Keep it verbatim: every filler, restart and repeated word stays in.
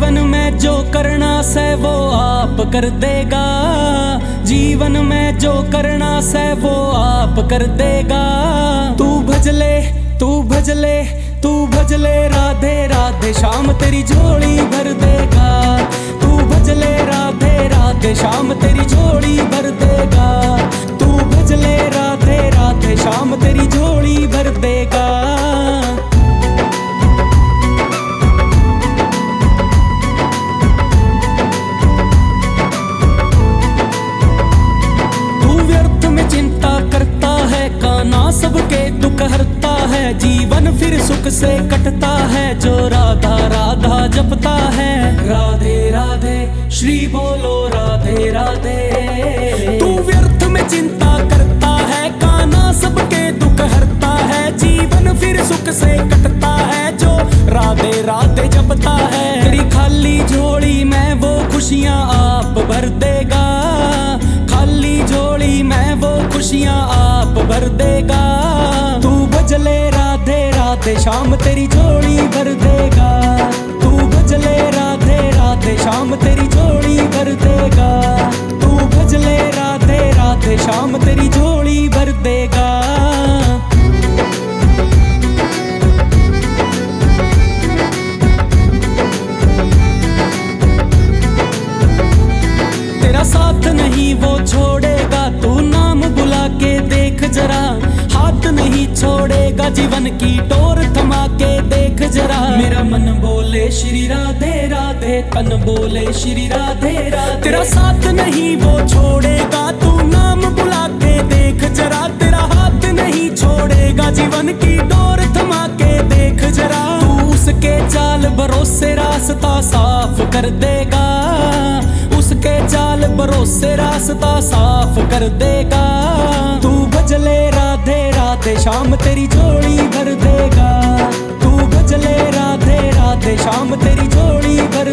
जीवन में जो करना से वो आप कर देगा, जीवन में जो करना से वो आप कर देगा। तू भजले तू भजले तू भजले राधे राधे, शाम तेरी झोली भर देगा। तू भजले राधे राधे, शाम तेरी झोली भर देगा। तू भजले राधे राधे, शाम तेरी झोली भर देगा। सबके दुख हरता है, जीवन फिर सुख से कटता है जो राधा राधा जपता है। राधे राधे श्री बोलो राधे राधे। तू व्यर्थ में चिंता करता है, कान्हा सबके दुख हरता है, जीवन फिर सुख से कटता है जो राधे राधे जपता है। तेरी खाली झोली में वो खुशियाँ आप भर देगा, खाली झोली में वो खुशियाँ आप भर देगा। तू भजले राधे राधे, शाम तेरी झोली भर देगा। तू भजले राधे राधे, शाम तेरी झोली भर देगा। तू भजले राधे राधे, शाम तेरी झोली भर देगा। तेरा साथ नहीं वो छोड़ेगा, तू नाम बुला के देख जरा। हाथ नहीं छोड़ेगा, जीवन की डोर थमा के देख जरा। मेरा मन बोले श्री राधे राधे, तन बोले श्री राधे राधे। तेरा साथ नहीं वो छोड़ेगा, तू नाम बुला के देख जरा। तेरा हाथ नहीं छोड़ेगा, जीवन की डोर थमा के देख जरा। तू उसके चाल भरोसे रास्ता साफ कर देगा, उसके चाल भरोसे रास्ता साफ कर देगा। तू भजले राधे राधे, शाम तेरी झोली भर देगा। तू भजले राधे राधे, शाम तेरी झोली भर